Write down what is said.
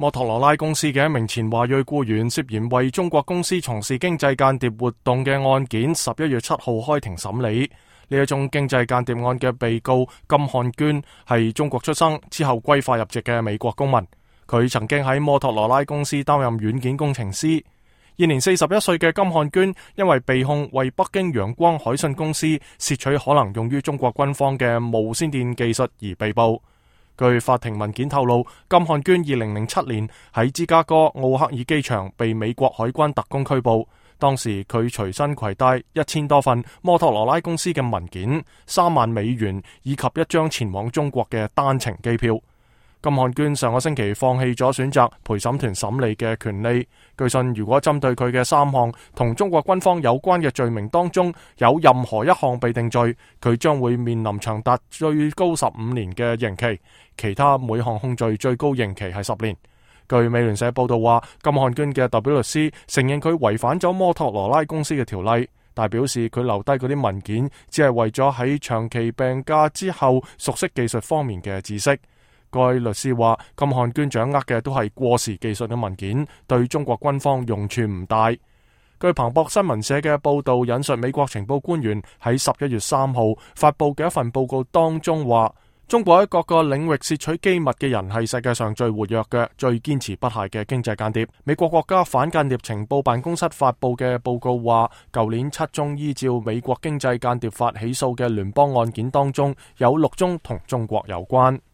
摩托羅拉公司嘅一名前華裔僱員涉嫌為中國公司從事經濟間諜活動嘅案件，11月7號開庭審理。呢一宗經濟間諜案嘅被告金漢娟係中國出生，之後歸化入籍嘅美國公民。佢曾經喺摩托羅拉公司擔任軟件工程師。現年41歲嘅金漢娟因為被控為北京陽光海信公司竊取可能用於中國軍方嘅無線電技術而被捕。據法庭文件透露，金漢娟2007年喺芝加哥奧克爾機場被美國海軍特工拘捕，當時佢隨身攜帶1000多份摩托羅拉公司嘅文件、3萬美元以及一張前往中國嘅單程機票。金漢娟上個星期放棄咗選擇陪審團審理嘅權利。據信，如果針對佢嘅3項同中國軍方有關嘅罪名當中有任何一項被定罪，佢將會面臨長達最高15年嘅刑期，其他每項控罪最高刑期係10年。據美聯社報道話，金漢娟嘅代表律師承認佢違反咗摩托羅拉公司嘅條例，但表示佢留低嗰啲文件只係為咗喺長期病假之後熟悉技術方面嘅知識。該律師話，金漢娟掌握嘅都係過時技術嘅文件，對中國軍方用處唔大。據彭博新聞社嘅報道引述美國情報官員喺11月3號發佈嘅一份報告當中話，中國喺各個領域竊取機密嘅人係世界上最活躍嘅、最堅持不懈嘅經濟間諜。美國國家反間諜情報辦公室發佈嘅報告話，舊年7宗依照美國經濟間諜法起訴嘅聯邦案件當中，有6宗同中國有關。